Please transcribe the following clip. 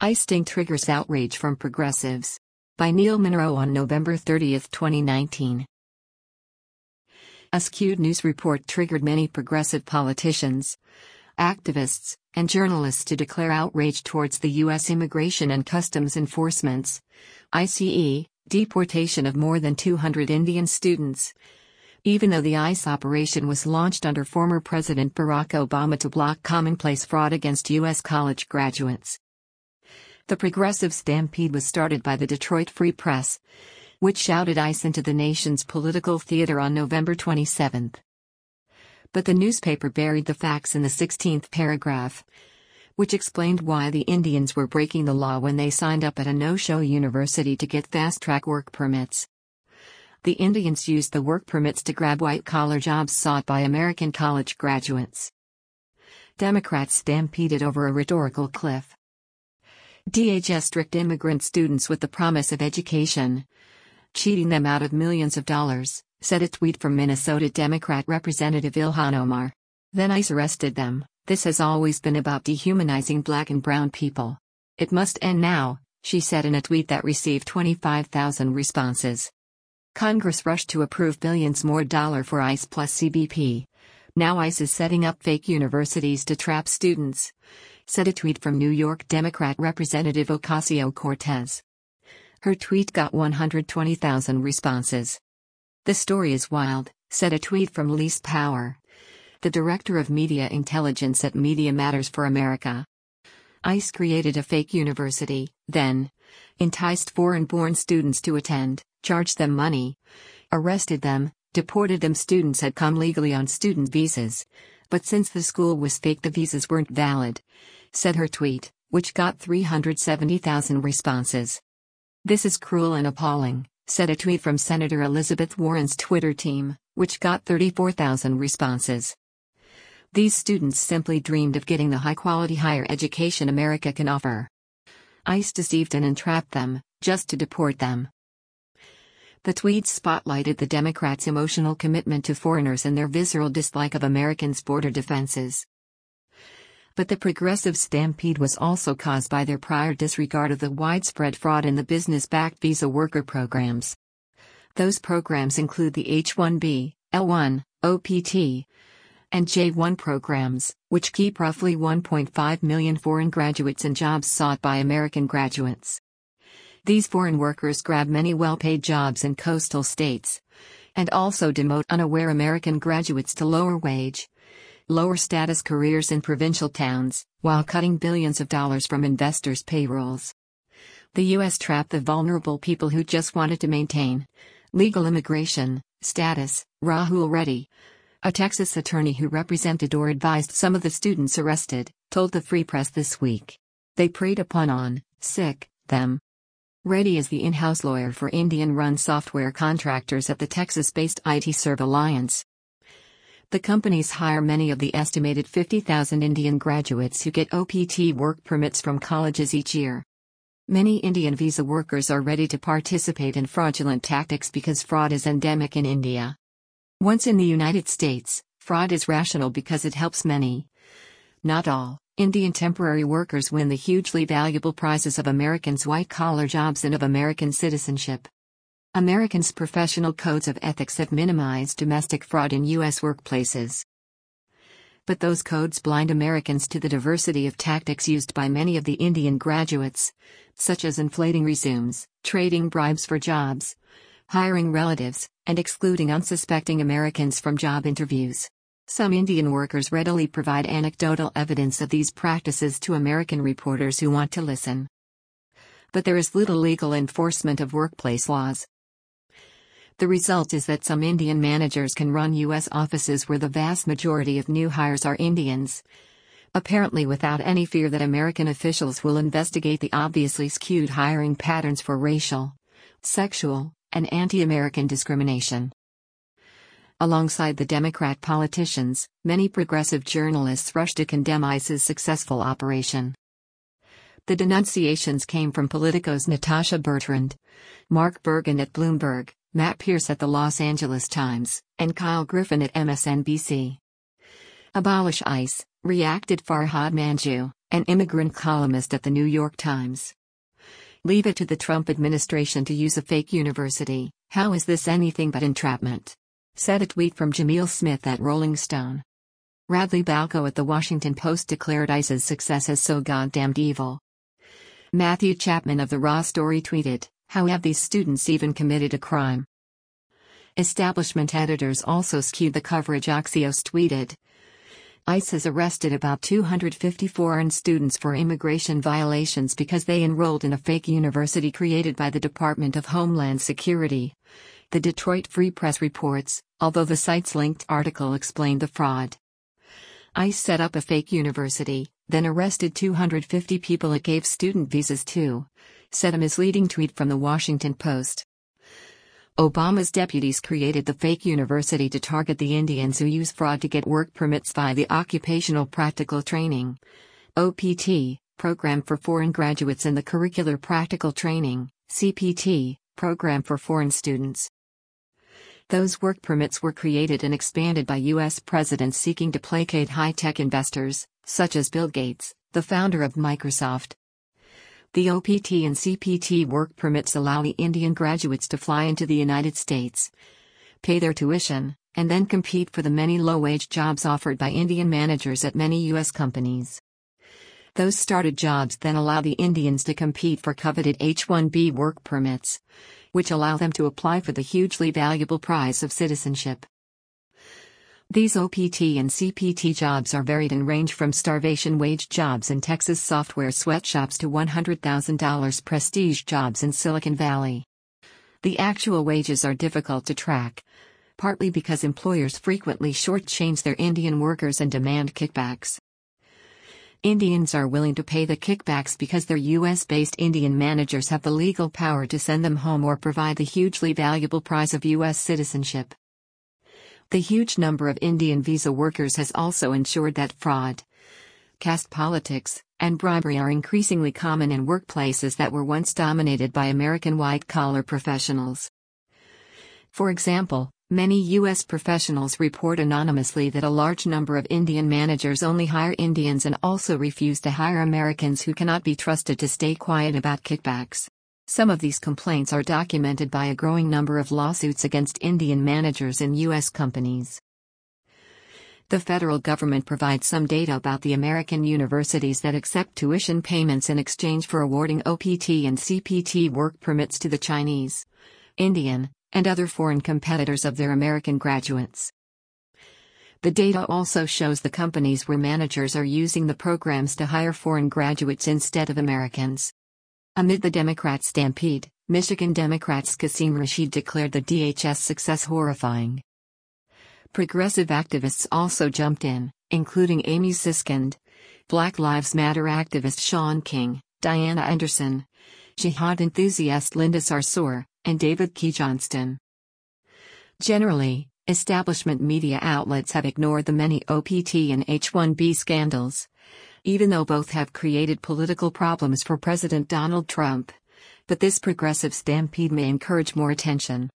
ICE sting triggers outrage from progressives. By Neil Monroe on November 30, 2019. A skewed news report triggered many progressive politicians, activists, and journalists to declare outrage towards the U.S. Immigration and Customs Enforcement's ICE deportation of more than 200 Indian students. Even though the ICE operation was launched under former President Barack Obama to block commonplace fraud against U.S. college graduates. The progressive stampede was started by the Detroit Free Press, which shouted ICE into the nation's political theater on November 27. But the newspaper buried the facts in the 16th paragraph, which explained why the Indians were breaking the law when they signed up at a no-show university to get fast-track work permits. The Indians used the work permits to grab white-collar jobs sought by American college graduates. Democrats stampeded over a rhetorical cliff. DHS tricked immigrant students with the promise of education, cheating them out of millions of dollars, said a tweet from Minnesota Democrat Representative Ilhan Omar. Then ICE arrested them. This has always been about dehumanizing black and brown people. It must end now, she said in a tweet that received 25,000 responses. Congress rushed to approve billions more for ICE plus CBP. Now ICE is setting up fake universities to trap students, said a tweet from New York Democrat Representative Ocasio-Cortez. Her tweet got 120,000 responses. The story is wild, said a tweet from Lise Power, the director of media intelligence at Media Matters for America. ICE created a fake university, then enticed foreign-born students to attend, charged them money, arrested them, deported them. Students had come legally on student visas, but since the school was fake, the visas weren't valid, said her tweet, which got 370,000 responses. This is cruel and appalling, said a tweet from Senator Elizabeth Warren's Twitter team, which got 34,000 responses. These students simply dreamed of getting the high-quality higher education America can offer. ICE deceived and entrapped them, just to deport them. The tweets spotlighted the Democrats' emotional commitment to foreigners and their visceral dislike of Americans' border defenses. But the progressive stampede was also caused by their prior disregard of the widespread fraud in the business-backed visa worker programs. Those programs include the H-1B, L-1, OPT, and J-1 programs, which keep roughly 1.5 million foreign graduates in jobs sought by American graduates. These foreign workers grab many well-paid jobs in coastal states, and also demote unaware American graduates to lower-wage, lower-status careers in provincial towns, while cutting billions of dollars from investors' payrolls. The U.S. trapped the vulnerable people who just wanted to maintain legal immigration status. Rahul Reddy, a Texas attorney who represented or advised some of the students arrested, told the Free Press this week. They preyed upon them. Reddy is the in-house lawyer for Indian-run software contractors at the Texas-based IT Serve Alliance. The companies hire many of the estimated 50,000 Indian graduates who get OPT work permits from colleges each year. Many Indian visa workers are ready to participate in fraudulent tactics because fraud is endemic in India. Once in the United States, fraud is rational because it helps many, not all, Indian temporary workers win the hugely valuable prizes of Americans' white-collar jobs and of American citizenship. Americans' professional codes of ethics have minimized domestic fraud in U.S. workplaces. But those codes blind Americans to the diversity of tactics used by many of the Indian graduates, such as inflating resumes, trading bribes for jobs, hiring relatives, and excluding unsuspecting Americans from job interviews. Some Indian workers readily provide anecdotal evidence of these practices to American reporters who want to listen. But there is little legal enforcement of workplace laws. The result is that some Indian managers can run U.S. offices where the vast majority of new hires are Indians, apparently without any fear that American officials will investigate the obviously skewed hiring patterns for racial, sexual, and anti-American discrimination. Alongside the Democrat politicians, many progressive journalists rushed to condemn ICE's successful operation. The denunciations came from Politico's Natasha Bertrand, Mark Bergen at Bloomberg, Matt Pierce at the Los Angeles Times, and Kyle Griffin at MSNBC. Abolish ICE, reacted Farhad Manjoo, an immigrant columnist at the New York Times. Leave it to the Trump administration to use a fake university. How is this anything but entrapment? Said a tweet from Jamil Smith at Rolling Stone. Radley Balko at The Washington Post declared ICE's success as so goddamned evil. Matthew Chapman of The Raw Story tweeted, "How have these students even committed a crime?" Establishment editors also skewed the coverage. Axios tweeted, ICE has arrested about 250 foreign students for immigration violations because they enrolled in a fake university created by the Department of Homeland Security. The Detroit Free Press reports, although the site's linked article explained the fraud. ICE set up a fake university, then arrested 250 people it gave student visas to, said a misleading tweet from The Washington Post. Obama's deputies created the fake university to target the Indians who use fraud to get work permits via the Occupational Practical Training (OPT) program for foreign graduates and the Curricular Practical Training (CPT) program for foreign students. Those work permits were created and expanded by U.S. presidents seeking to placate high-tech investors, such as Bill Gates, the founder of Microsoft. The OPT and CPT work permits allow the Indian graduates to fly into the United States, pay their tuition, and then compete for the many low-wage jobs offered by Indian managers at many U.S. companies. Those started jobs then allow the Indians to compete for coveted H-1B work permits, which allow them to apply for the hugely valuable prize of citizenship. These OPT and CPT jobs are varied and range from starvation wage jobs in Texas software sweatshops to $100,000 prestige jobs in Silicon Valley. The actual wages are difficult to track, partly because employers frequently shortchange their Indian workers and demand kickbacks. Indians are willing to pay the kickbacks because their U.S.-based Indian managers have the legal power to send them home or provide the hugely valuable prize of U.S. citizenship. The huge number of Indian visa workers has also ensured that fraud, caste politics, and bribery are increasingly common in workplaces that were once dominated by American white-collar professionals. For example, many U.S. professionals report anonymously that a large number of Indian managers only hire Indians and also refuse to hire Americans who cannot be trusted to stay quiet about kickbacks. Some of these complaints are documented by a growing number of lawsuits against Indian managers in U.S. companies. The federal government provides some data about the American universities that accept tuition payments in exchange for awarding OPT and CPT work permits to the Chinese, Indian, and other foreign competitors of their American graduates. The data also shows the companies where managers are using the programs to hire foreign graduates instead of Americans. Amid the Democrat stampede, Michigan Democrats Qasim Rashid declared the DHS success horrifying. Progressive activists also jumped in, including Amy Siskind, Black Lives Matter activist Shaun King, Diana Anderson, jihad enthusiast Linda Sarsour, and David Key Johnston. Generally, establishment media outlets have ignored the many OPT and H-1B scandals, even though both have created political problems for President Donald Trump. But this progressive stampede may encourage more attention.